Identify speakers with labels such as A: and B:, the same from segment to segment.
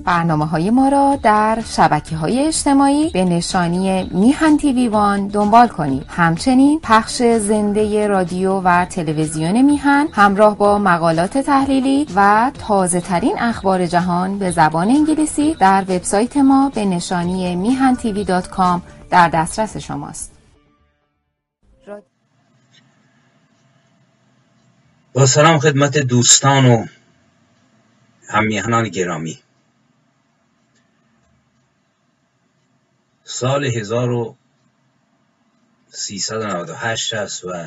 A: برنامه‌های ما را در شبکه‌های اجتماعی به نشانی میهن تیوی وان دنبال کنید. همچنین پخش زنده رادیو و تلویزیون میهن همراه با مقالات تحلیلی و تازه‌ترین اخبار جهان به زبان انگلیسی در وبسایت ما به نشانی mihantv.com در دسترس شماست.
B: با سلام خدمت دوستان و هممیهنان گرامی. سال 1398 است و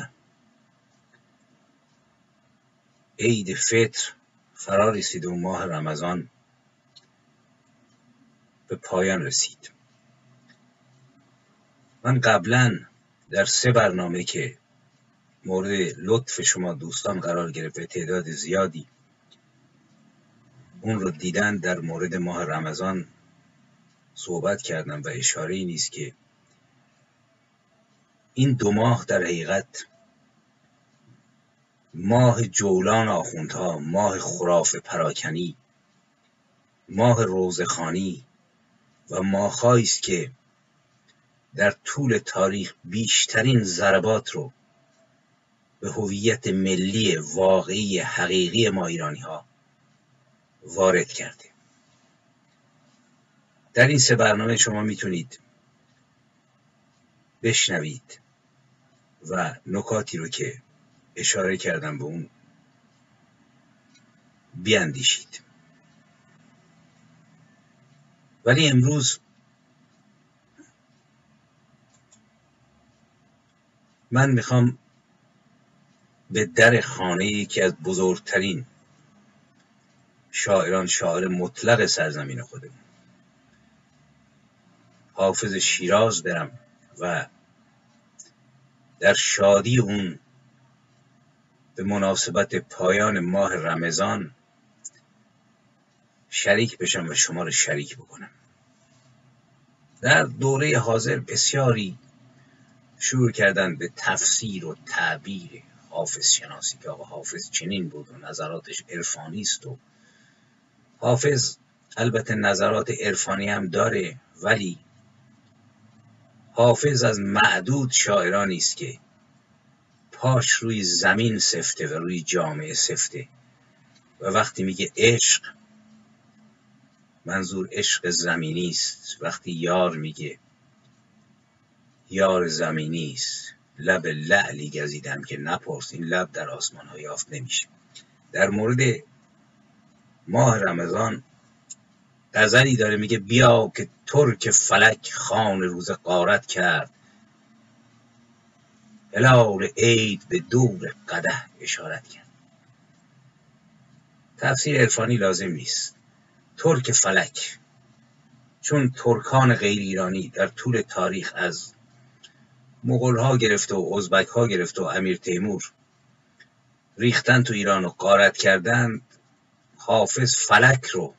B: عید فطر فرا رسید و ماه رمضان به پایان رسید. من قبلا در 3 برنامه که مورد لطف شما دوستان قرار گرفت به تعداد زیادی اون رو دیدن، در مورد ماه رمضان صحبت کردم و اشاره‌ای نیست که این 2 ماه در حقیقت ماه جولان آخوندها، ماه خرافه پراکنی، ماه روزخوانی و ماه‌هایی است که در طول تاریخ بیشترین ضربات رو به هویت ملی واقعی حقیقی ما ایرانی‌ها وارد کرده. در این 3 برنامه شما میتونید بشنوید و نکاتی رو که اشاره کردم به اون بیاندیشید. ولی امروز من میخوام به در خانه یکی از بزرگترین شاعران، شاعر مطلق سرزمین خودمون، حافظ شیراز برم و در شادی اون به مناسبت پایان ماه رمضان شریک بشم و شما رو شریک بکنم. در دوره حاضر بسیاری شروع کردن به تفسیر و تعبیر حافظ شناسی که آقا حافظ چنین بود و نظراتش عرفانی است. و حافظ البته نظرات عرفانی هم داره، ولی حافظ از معدود شاعرانی است که پاش روی زمین سفته و روی جامعه سفته و وقتی میگه عشق منظور عشق زمینی است. وقتی یار میگه یار زمینی است. لب لعلی گزیدم که نپرس، این لب در آسمان ها یافت نمیشه. در مورد ماه رمضان غزلی داره میگه بیا که ترک فلک خوان روز غارت کرد، هلال عید به دور قدح اشارت کرد. تفسیر عرفانی لازم نیست. ترک فلک، چون ترکان غیر ایرانی در طول تاریخ از مغول ها گرفته و ازبک ها گرفته و امیر تیمور ریختن تو ایران و غارت کردن، حافظ فلک رو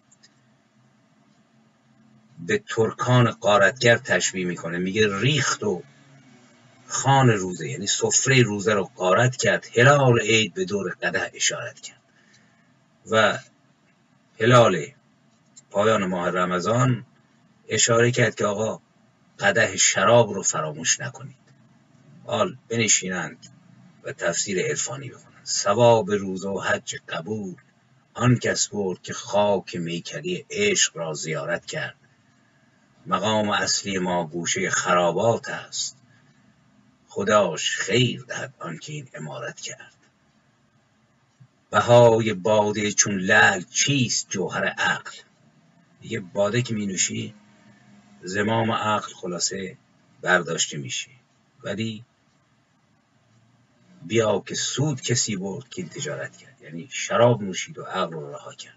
B: به ترکان غارتگر تشبیه میکنه. میگه ریخت و خوان روزه، یعنی سفره روزه رو غارت کرد، هلال عید به دور قدح اشارت کرد. و هلال پایان ماه رمضان اشاره کرد که آقا قدح شراب رو فراموش نکنید. حال بنشینند و تفسیر عرفانی بخونند. ثواب روزه و حج قبول آن کس برد که خاک میکده عشق را زیارت کرد. مقام اصلی ما گوشه خرابات است، خداش خیر دهد آن که این عمارت کرد. بهای باده چون لعل چیست جوهر عقل. یه باده که می نوشی زمام عقل خلاصه برداشته میشه. ولی بیا که سود کسی برد که این تجارت کرد، یعنی شراب نوشید و عقل رو رها کرد.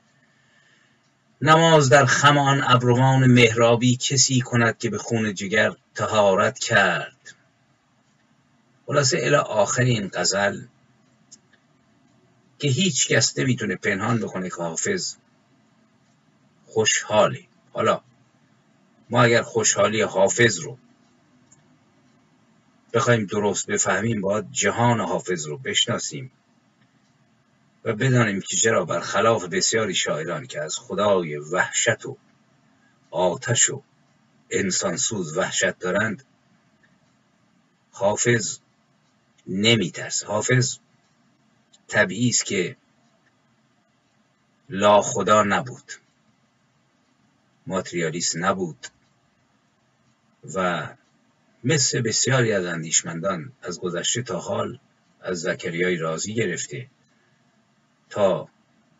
B: نماز در خم آن ابروان محرابی کسی کند که به خون جگر طهارت کرد. خلاصه الی آخر این غزل که هیچ کس نمیتونه پنهان بکنه که حافظ خوشحاله. حالا ما اگر خوشحالی حافظ رو بخوایم درست بفهمیم باید جهان حافظ رو بشناسیم و بدانیم که چرا برخلاف بسیاری شاعران که از خدای وحشت و آتش و انسانسوز وحشت دارند، حافظ نمی ترس. حافظ طبیعی است که لا خدا نبود، ماتریالیست نبود و مثل بسیاری از اندیشمندان از گذشته تا حال، از زکریای رازی گرفته تا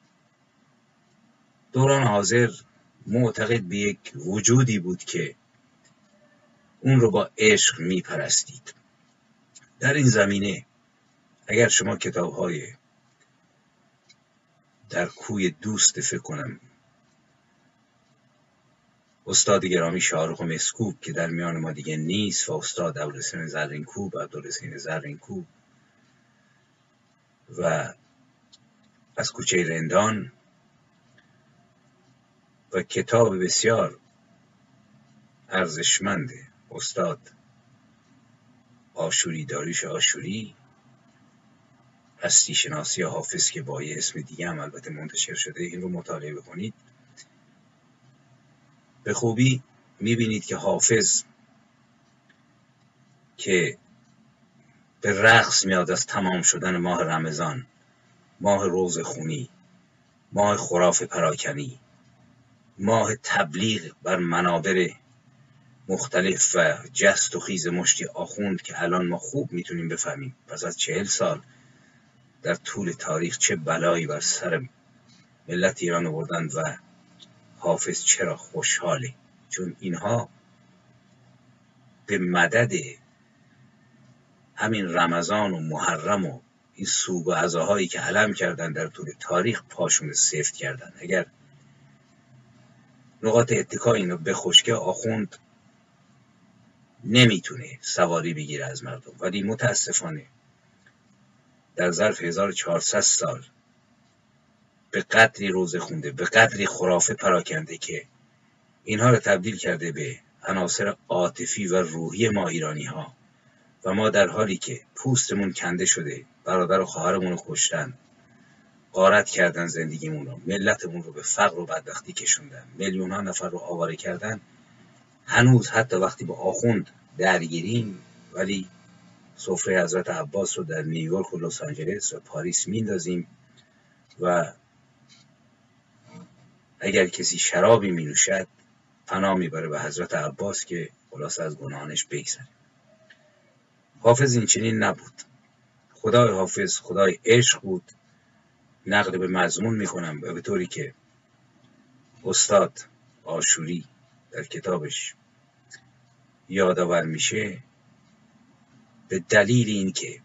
B: دوران حاضر، معتقد به یک وجودی بود که اون رو با عشق میپرستید. در این زمینه اگر شما کتاب‌های در کوی دوست، فکر کنم استاد گرامی شاهرخ مسکوب که در میان ما دیگه نیست و استاد ابوالحسین زرینکوب، عبدالحسین زرینکوب و از کوچه رندان و کتاب بسیار ارزشمند استاد آشوری، داریوش آشوری، هستی شناسی حافظ که با یه اسم دیگه هم البته منتشر شده، این رو مطالعه بکنید. به خوبی میبینید که حافظ که به رقص میاد از تمام شدن ماه رمضان، ماه روز خونی، ماه خرافه پراکنی، ماه تبلیغ بر منابر مختلف و جست و خیز مشتی آخوند که الان ما خوب میتونیم بفهمیم پس از 40 سال در طول تاریخ چه بلایی بر سر ملت ایران آوردند و حافظ چرا خوشحاله، چون اینها به مدد همین رمضان و محرم و این سوگ و عزاهایی که علم کردن در طول تاریخ پاشون سفت کردن. اگر نقاط اتکا اینو بخشکه، آخوند نمیتونه سواری بگیره از مردم، ولی متاسفانه در ظرف 1400 سال به قدری روزه خونده، به قدری خرافه پراکنده که اینها رو تبدیل کرده به عناصر عاطفی و روحی ما ایرانی ها و ما در حالی که پوستمون کنده شده، برادر و خواهرمون رو کشتن، غارت کردن زندگیمون رو، ملتمون رو به فقر و بدبختی کشوندن، میلیون ها نفر رو آواره کردن، هنوز حتی وقتی با آخوند درگیریم ولی سفره حضرت عباس رو در نیویورک و لس آنجلس و پاریس میندازیم و اگر کسی شرابی می نوشد پناه میبره به حضرت عباس که خلاص از گناهانش بگذره. حافظ این چنین نبود. خدای حافظ خدای عشق بود. نقل به مضمون میکنم به طوری که استاد آشوری در کتابش یادآور میشه، به دلیل این که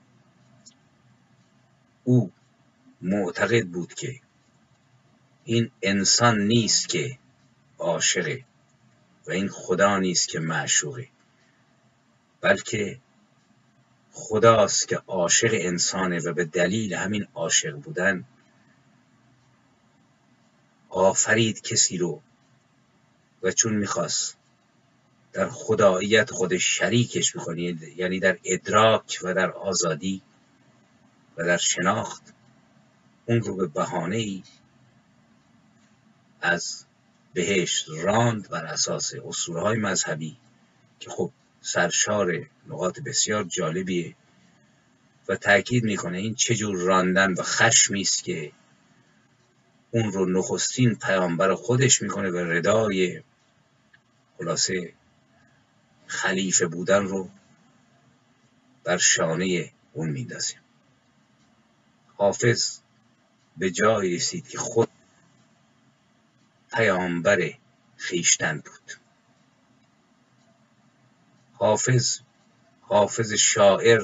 B: او معتقد بود که این انسان نیست که عاشقه و این خدا نیست که معشوقه، بلکه خداست که عاشق انسانه و به دلیل همین عاشق بودن آفرید کسی رو و چون میخواست در خداییت خودش شریکش بکنه، یعنی در ادراک و در آزادی و در شناخت، اون رو به بهانه‌ای از بهشت راند بر اساس اسطوره‌های مذهبی که خب سرشار نقاط بسیار جالبیه و تأکید میکنه این چه جور راندن و خشمی است که اون رو نخستین پیامبر خودش میکنه و ردای خلاصه خلیفه بودن رو بر شانه اون میندازه. حافظ به جایی رسید که خود پیامبر خویشتن بود. حافظ شاعر،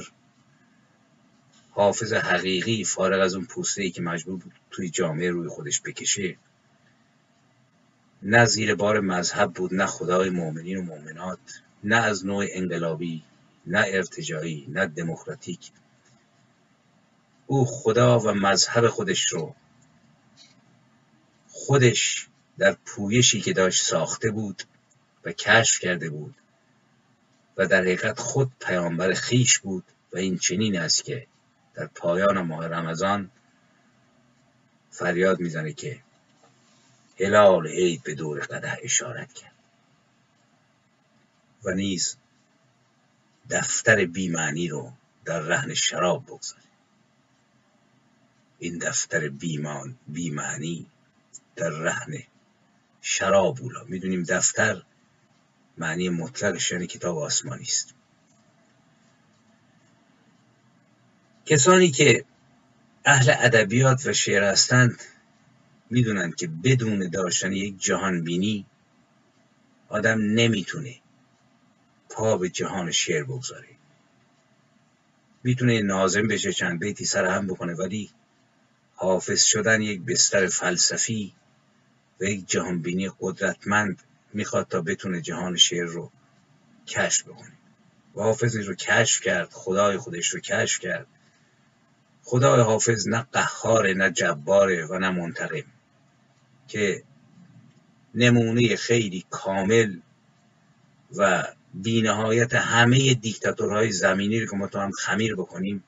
B: حافظ حقیقی، فارغ از اون پوسته‌ای که مجبور بود توی جامعه روی خودش بکشه، نه زیر بار مذهب بود، نه خدای مؤمنین و مؤمنات، نه از نوع انقلابی، نه ارتجاعی، نه دموکراتیک. او خدا و مذهب خودش رو خودش در پویشی که داشت ساخته بود و کشف کرده بود و در حقیقت خود پیامبر خویش بود و این چنین است که در پایان ماه رمضان فریاد میزنه که هلال عید به دور قدح اشارت کرد و نیز دفتر بی‌معنی رو در رهن شراب بگذاره. این دفتر بی‌معنی در رهن شراب اولا. میدونیم دفتر معنی مطلقش یعنی کتاب آسمانی است. کسانی که اهل ادبیات و شعر هستند میدونند که بدون داشتن یک جهان بینی آدم نمیتونه پا به جهان شعر بگذاره. میتونه ناظم بشه، چند بیتی سرهم بکنه، ولی حافظ شدن یک بستر فلسفی و یک جهان بینی قدرتمند میخواد تا بتونه جهان شعر رو کشف بکنه. و حافظ رو کشف کرد، خدای خودش رو کشف کرد. خدای حافظ نه قهاره، نه جباره و نه منتقم، که نمونه خیلی کامل و بی‌نهایت همه دیکتاتورهای زمینی رو که ما تو هم خمیر بکنیم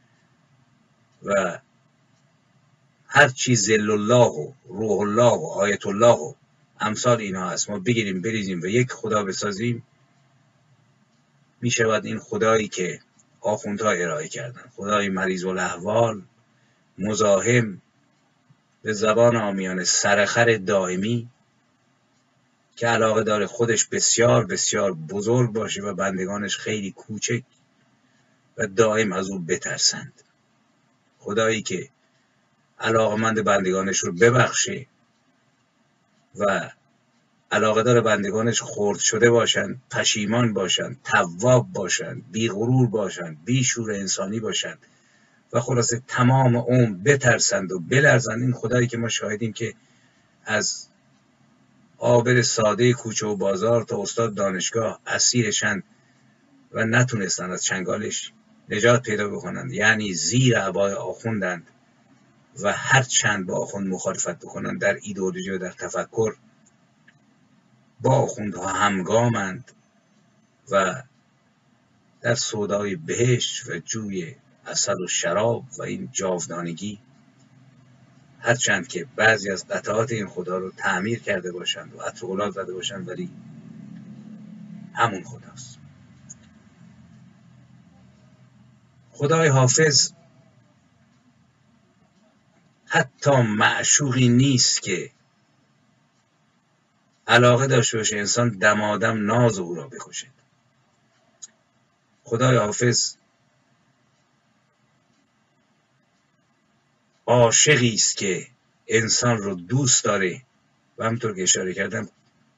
B: و هر چی ذل الله و روح الله و آیت الله و امثال اینا هست ما بگیریم بریزیم و یک خدا بسازیم، می شود این خدایی که آخوندها ارائه کردن، خدای مریض الاحوال، مزاحم، به زبان عامیانه سرخر دائمی، که علاقه داره خودش بسیار بسیار بزرگ باشه و بندگانش خیلی کوچک و دائم از او بترسند. خدایی که علاقمند بندگانش رو ببخشه و علاقه داره بندگانش خرد شده باشند، پشیمان باشند، تواب باشند، بی غرور باشند، بی شور انسانی باشند و خلاصه تمام عمر بترسند و بلرزند. این خدایی که ما شاهدیم که از عابر ساده کوچه و بازار تا استاد دانشگاه اسیرشند و نتونستند از چنگالش نجات پیدا بکنند، یعنی زیر عبای آخوندند و هر چند با آخوند مخالفت بکنند در ایدئولوژی و در تفکر با آخوندها همگامند و در سودای بهشت و جوی عسل و شراب و این جاودانگی، هرچند که بعضی از قطعات این خدا رو تعمیر کرده باشند و عطر اولاد زده باشند، ولی همون خداست. خدای حافظ حتی معشوقی نیست که علاقه داشته باشه انسان دمادم ناز او را بکشد. خدای حافظ عاشقی است که انسان رو دوست داره و همونطور که اشاره کردم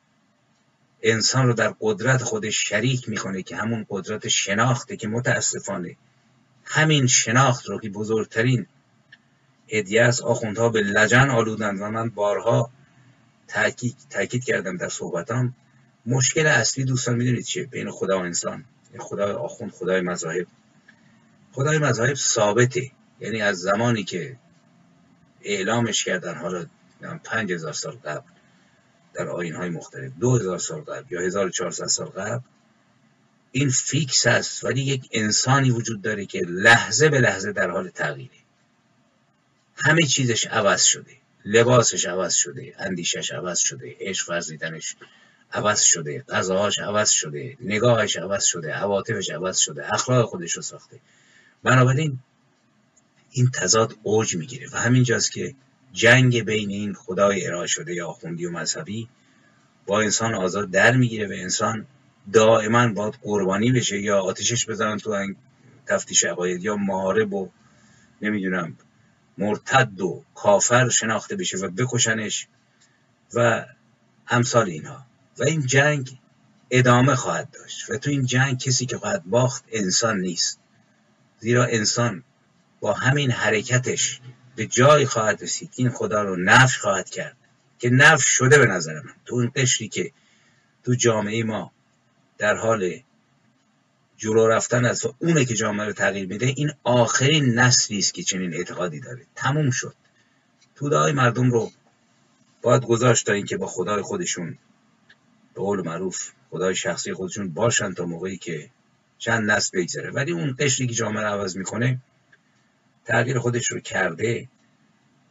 B: انسان رو در قدرت خودش شریک میکنه که همون قدرت شناخته، که متاسفانه همین شناخت رو که بزرگترین هدیه است آخوندها به لجن آلودند. و من بارها تاکید کردم در صحبتام، مشکل اصلی دوستان میدونید چیه بین خدا و انسان؟ خدای آخوند، خدای مذاهب. خدای مذاهب ثابته، یعنی از زمانی که اعلامش کردن، حالا 5000 سال قبل در آیین‌های مختلف، 2000 سال قبل یا 1400 سال قبل، این فیکس است. ولی یک انسانی وجود داره که لحظه به لحظه در حال تغییره. همه چیزش عوض شده، لباسش عوض شده، اندیشش عوض شده، عشق ورزیدنش عوض شده، غذاهاش عوض شده، نگاهش عوض شده، عواطفش عوض شده، اخلاق خودش رو ساخته. بنابراین این تضاد اوج میگیره و همینجاست که جنگ بین این خدای ارائه شده یا آخوندی و مذهبی با انسان آزاد در میگیره و انسان دائما باید قربانی بشه، یا آتیشش بزنن تو تفتیش عقاید، یا محارب و نمیدونم مرتد و کافر شناخته بشه و بکشنش و امثال اینها. و این جنگ ادامه خواهد داشت و تو این جنگ کسی که خواهد باخت انسان نیست، زیرا انسان با همین حرکتش به جای خواهد رسید این خدا رو نفی خواهد کرد، که نفی شده به نظر من. تو این قشری که تو جامعه ما در حال جلو رفتن است و اونه که جامعه رو تغییر میده، این آخرین نسلی است که چنین اعتقادی داره. تموم شد. توده‌های مردم رو باید گذاشت تا اینکه با خدای خودشون به قول معروف خدای شخصی خودشون باشن تا موقعی که چند نسل بگذره. ولی اون قشری که جامعه رو عوض میکنه تغییر خودش رو کرده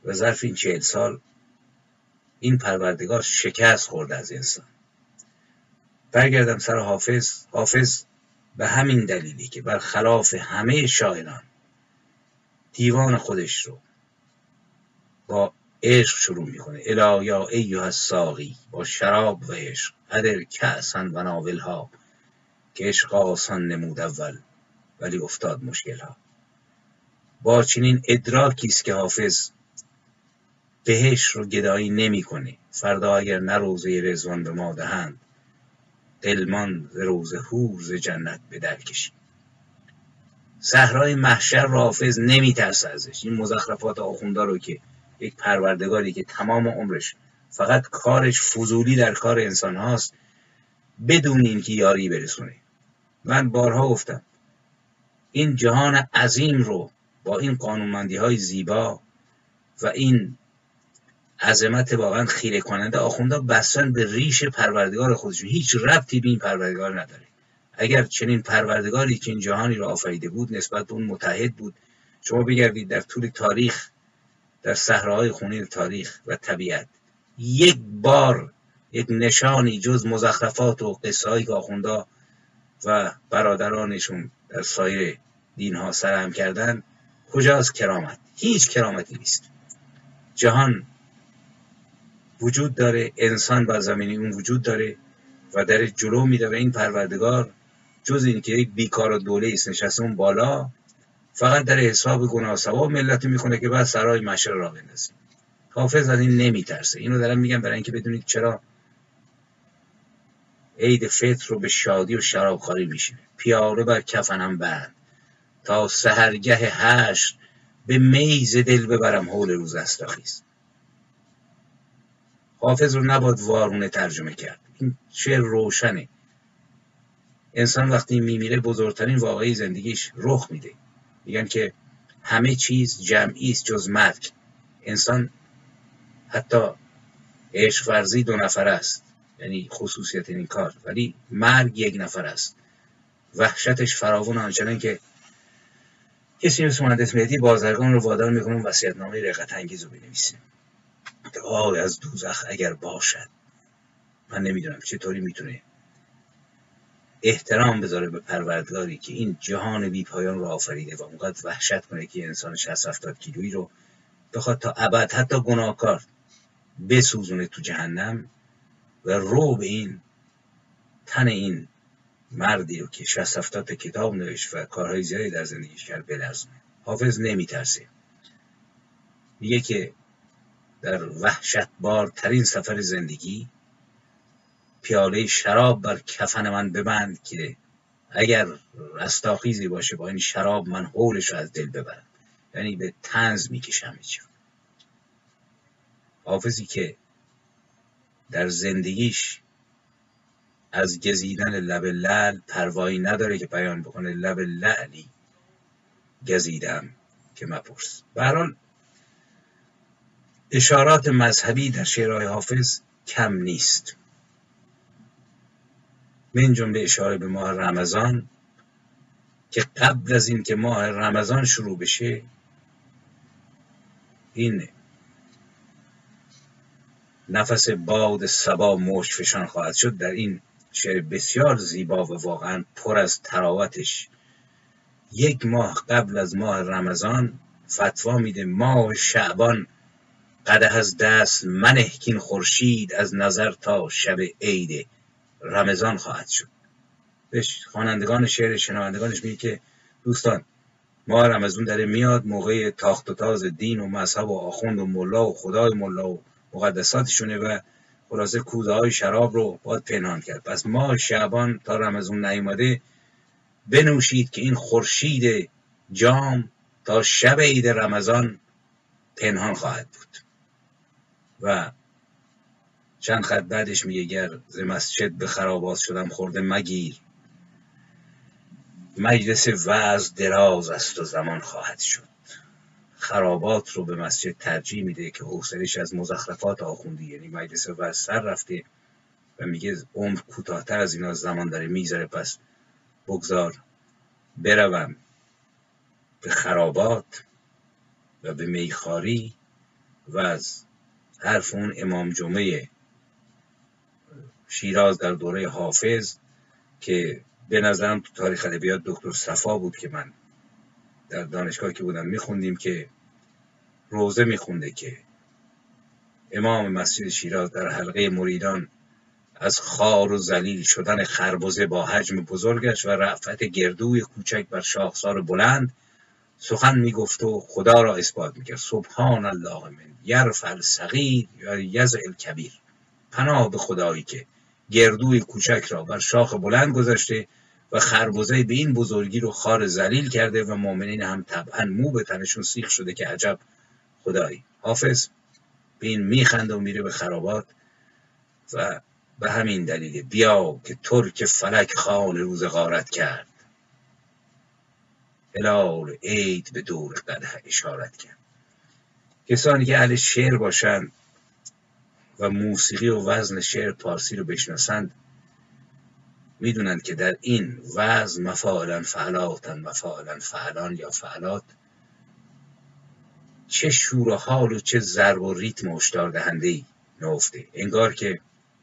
B: و ظرف این 40 سال این پروردگار شکست خورده از انسان. برگردم سر حافظ به همین دلیلی که برخلاف همه شاعران دیوان خودش رو با عشق شروع میکنه. الا یا ایها الساقی، با شراب و عشق، ادر کأسا و ناولها، که عشق آسان نمود اول ولی افتاد مشکلها. با چنین ادراکی است که حافظ بهشت رو گدایی نمیکنه. فردا اگر نه روزه رضوان به ما دهند، غلمان ز روزه حور ز جنت به در کشید. صحرای محشر رو حافظ نمیترسه ازش. این مزخرفات آخوندا رو که یک پروردگاری که تمام عمرش فقط کارش فضولی در کار انسان هاست بدون اینکه یاری برسونه. من بارها گفتم این جهان عظیم رو با این قانونمندی های زیبا و این عظمت واقعا خیره کننده آخوندا بستن به ریش پروردگار خودشون. هیچ ربطی به این پروردگار نداره. اگر چنین پروردگاری که این جهانی رو آفریده بود نسبت به اون متحد بود، شما بگردید در طول تاریخ، در صحراهای خونین تاریخ و طبیعت، یک بار یک نشانی جز مزخرفات و قصه‌هایی که آخوندا و برادرانشون در سایر دینها سرهم کردن، کجاست کرامت؟ هیچ کرامتی نیست. جهان وجود داره، انسان بر زمین اون وجود داره و در جلو میره و این پروردگار جز این که یک بیکار و دوله ایست نشسته اون بالا، فقط در حساب گناه و ثواب ملت میکنه که بعد سرای محشر را بندازه. حافظ از این نمیترسه. اینو دارم میگم برای اینکه بدونید چرا عید فطر رو به شادی و شرابخواری میشینه. پیاله بر کفنم بند، تا سحرگه حشر به میز دل ببرم حول روز استاخیز. حافظ رو نباید وارونه ترجمه کرد. این شعر روشنه. انسان وقتی میمیره بزرگترین واقعی زندگیش رخ میده. میگن که همه چیز جمعی است جز مرگ. انسان حتی عشق ورزی 2 نفر است، یعنی خصوصیت این کار، ولی مرگ 1 نفر است. وحشتش فراوان، آنچنان که کسی مثل مهندس مهدی بازرگان رو وادار میکنه وصیت‌نامه رقت انگیز رو بنویسه. آه از دوزخ اگر باشد. من نمیدونم چطوری میتونه احترام بذاره به پروردگاری که این جهان بی پایان رو آفریده و اونقدر وحشت کنه که انسان 60-70 کیلویی رو بخواد تا ابد حتی گناهکار بسوزونه تو جهنم و رو به این تن این مردی رو که 60-70 تا کتاب نوشت و کارهای زیادی در زندگیش کرد بلرزونه. حافظ نمیترسه. میگه که در وحشتبار ترین سفر زندگی پیاله شراب بر کفن من ببند که اگر رستاخیزی باشه با این شراب من حولش رو از دل ببرم. یعنی به طنز میکشم. حافظی که در زندگیش از گزیدن لب لعل پروایی نداره که بیان بکنه لب لعلی گزیدم که مپرس. به هر حال اشارات مذهبی در شعرهای حافظ کم نیست. من جمله اشاره به ماه رمضان که قبل از این که ماه رمضان شروع بشه این نفس باد صبا مشک فشان خواهد شد. در این شعر بسیار زیبا و واقعا پر از طراوتش 1 ماه قبل از ماه رمضان فتوا میده ماه شعبان قدح از دست منه کین خورشید از نظر تا شب عید رمضان خواهد شد. بهش خوانندگان شعر شنوندگانش میگه که دوستان ماه رمضان داره میاد، موقع تاخت و تاز دین و مذهب و آخوند و ملا و خدای ملا و مقدساتشونه و خلاصه کوزه های شراب رو باید پنهان کرد. پس ماه شعبان تا رمضان نیامده بنوشید که این خورشید جام تا شب عید رمضان پنهان خواهد بود. و چند خط بعدش میگه گر ز مسجد به خرابات شدم خورده مگیر، مجلس وعظ دراز است و زمان خواهد شد. خرابات رو به مسجد ترجیح میده که حوصله‌اش از مزخرفات آخوندی، یعنی مجلس وعظ سر رفته و میگه عمر کوتاه‌تر از اینا زمان داره میذاره، پس بگذار بروم به خرابات و به میخواری و از حرف اون امام جمعه شیراز در دوره حافظ که به نظرم تو تاریخ ادبیات دکتر صفا بود که من در دانشگاه که بودم میخوندیم که روزه میخونده که امام مسجد شیراز در حلقه مریدان از خار و ذلیل شدن خربزه با حجم بزرگش و رأفت گردوی کوچک بر شاخسار بلند سخن میگفت و خدا را اثبات میکرد. سبحان الله من یرفع الصغیر یا یضع الکبیر. پناه به خدایی که گردوی کوچک را بر شاخ بلند گذاشته و خربزه به این بزرگی رو خار ذلیل کرده و مؤمنین هم طبعا مو به تنشون سیخ شده که عجب خدایی. حافظ به این میخنده و میره به خرابات و به همین دلیل بیا که ترک فلک خوان روز غارت کرد، هلال عید به دور قدح اشارت کرد. کسانی که اهل شعر باشند و موسیقی و وزن شعر پارسی رو بشناسند میدونند که در این وزن مفاعلا فعلاتن مفاعلا فعلان یا فعلات چه شور و حال و چه ضرب و ریتم هشدار دهنده‌ای نهفته. انگار که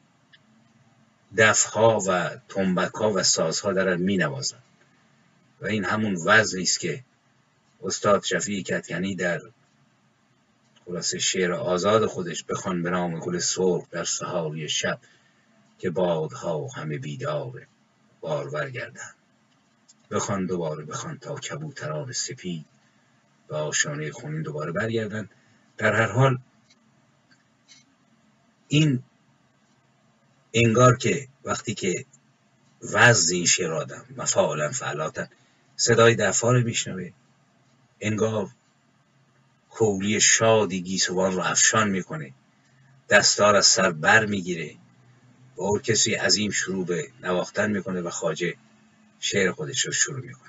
B: دفها و تنبک‌ها و سازها دارن مینوازن و این همون وزنی است که استاد شفیع کدکنی در خلاصه شعر آزاد خودش بخوان به نام گل سرخ در سحاری شب که بادها همه بیدار بارور گردند. بخوان دوباره بخوان تا کبوتران سپید به آشانه خونین دوباره برگردن. در هر حال این انگار که وقتی که وزن این شعر آدم مفاعلا فعلاتن صدای دفها رو میشنوه، انگار کولی شادی گیسوان رو افشان میکنه، دستار از سر بر میگیره و ارکستری عظیم شروع به نواختن میکنه و خواجه شعر خودش رو شروع میکنه.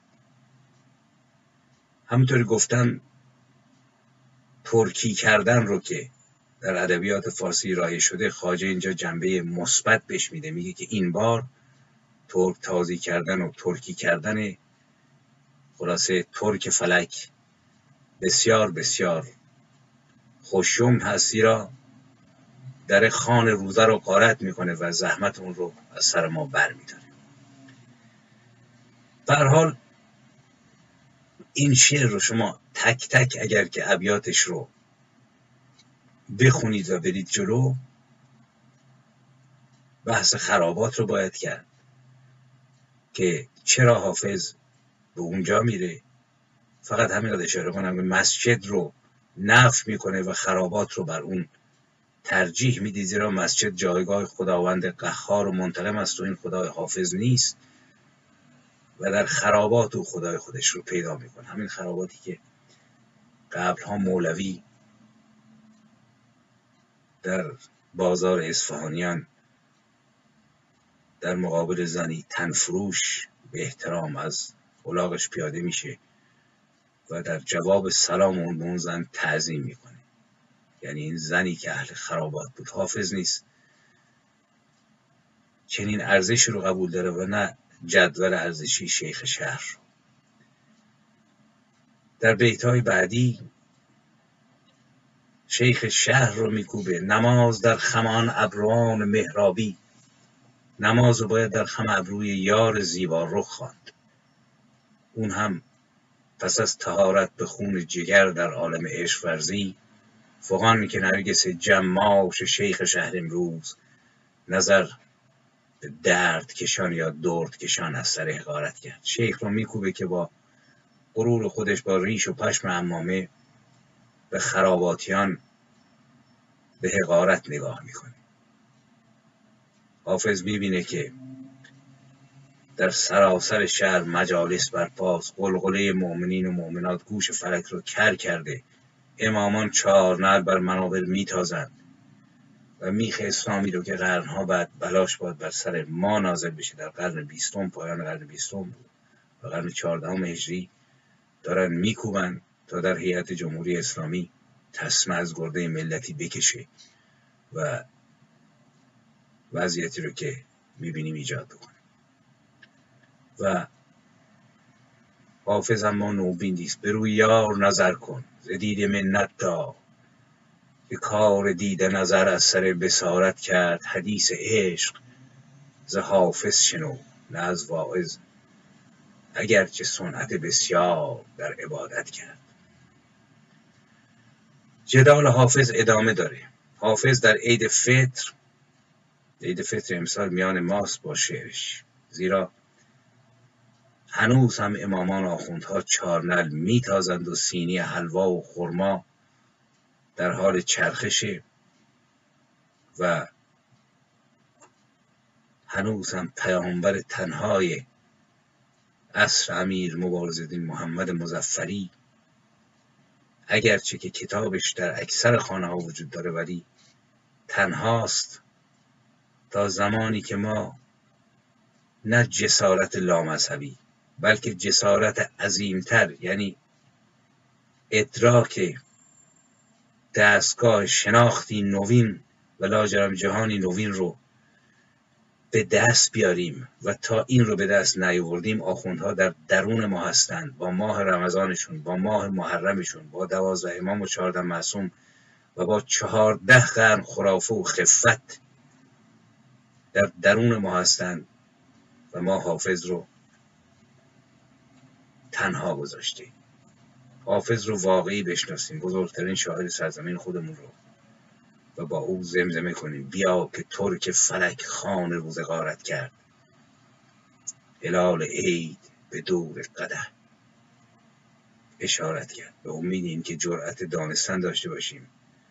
B: همونطوری گفتم ترکی کردن رو که در ادبیات فارسی رایج شده خواجه اینجا جنبه مثبت بهش میده. میگه که این بار ترک تازی کردن و ترکی کردن خلاصه ترک فلک بسیار بسیار خوشیوم هستی را در خان روزه رو غارت میکنه و زحمت اون رو از سر ما بر میداره. به هر حال این شعر رو شما تک تک اگر که ابیاتش رو بخونید و برید جلو، بحث خرابات رو باید کرد که چرا حافظ به اونجا میره. فقط همین رو اشاره کنم که مسجد رو نفی میکنه و خرابات رو بر اون ترجیح میده، زیرا مسجد جایگاه خداوند قهار و منتقم است و این خدای حافظ نیست و در خرابات او خدای خودش رو پیدا میکنه. همین خراباتی که قبلها مولوی در بازار اصفهانیان در مقابل زنی تنفروش به احترام از الاغش پیاده میشه و در جواب سلام اون زن تعظیم میکنه. یعنی این زنی که اهل خرابات بود حافظ نیست، چنین ارزش رو قبول داره و نه جدول ارزشی شیخ شهر. در بیت‌های بعدی شیخ شهر رو میکوبه. نماز در خمان ابروان محرابی، نماز رو باید در خم ابروی یار زیبا رخ خواند. اون هم پس از طهارت به خون جگر در عالم عشق ورزی فغان میکنه نرگس جماش شیخ شهر امروز نظر به درد کشان یا درد کشان از سر حقارت کرد. شیخ رو میکوبه که با غرور خودش با ریش و پشم عمامه به خراباتیان به حقارت نگاه میکنه. حافظ میبینه که در سراسر شهر مجالس برپاست، غلغله مؤمنین و مؤمنات گوش فلک رو کر کرده، امامان چهارنعل بر منابر میتازند و میخ اسلامی رو که قرنها بعد بلاش باید بر سر ما نازل بشه در قرن 20 پایان قرن 20 بود و قرن 14 هجری دارن میکوبن تا در هیئت جمهوری اسلامی تسمه از گرده ملتی بکشه و وضعیتی رو که میبینیم ایجاد بکنه. و حافظ اما نوبین نیست. به روی یار نظر کن ز دید منت تا که کار دیده نظر از سر بصارت کرد. حدیث عشق ز حافظ شنو نه از واعظ، اگرچه صنعت بسیار در عبادت کرد. جدال حافظ ادامه داره. حافظ در عید فطر امسال میان ماست با شعرش، زیرا هنوز هم امامان آخوندها چارنل میتازند و سینی حلوا و خرما در حال چرخشه و هنوز هم پیامبر تنهای عصر امیر مبارزالدین محمد مظفری، اگرچه که کتابش در اکثر خانه ها وجود داره، ولی تنهاست تا زمانی که ما نه جسارت لامذهبی بلکه جسارت عظیمتر، یعنی ادراک دستگاه شناختی نوین و لاجرم جهانی نوین رو به دست بیاریم و تا این رو به دست نیاوردیم آخوندها در درون ما هستند، با ماه رمضانشون، با ماه محرمشون، با 12 امام و 14 معصوم و با 14 قرن خرافه و خفت در درون ما هستند و ما حافظ رو تنها گذاشتیم. حافظ رو واقعی بشناسیم، بزرگترین شاعر سرزمین خودمون رو، و با او زمزمه کنیم بیا که ترک فلک خوان روز غارت کرد، هلال عید به دور قدح اشارت کرد. به امید این که جرأت دانستن داشته باشیم،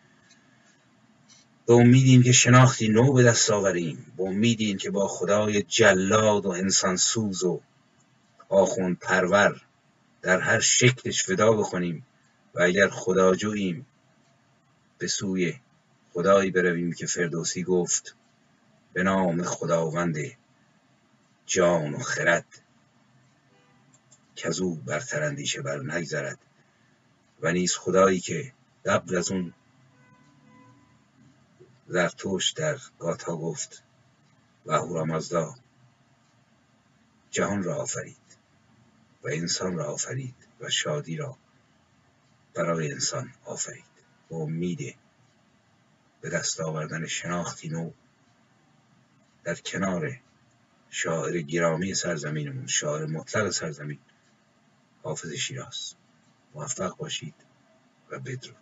B: به امید این که شناختی نو به دست آوریم، به امید این که با خدای جلاد و انسان سوز و آخوند پرور در هر شکلش فدا بخونیم و اگر خداجوییم به سوی خدایی برویم که فردوسی گفت به نام خداوند جان و خرد کزو برتر اندیشه بر نگذرد، و نیز خدایی که قبل از اون زرتشت در گاتا گفت و اهورامازدا جهان را آفرید و انسان را آفرید و شادی را برای انسان آفرید. با امید به دست آوردن شناختی نو در کنار شاعر گرامی سرزمینمون، شاعر مطلق سرزمین، حافظ شیراز. موفق باشید و بدرود.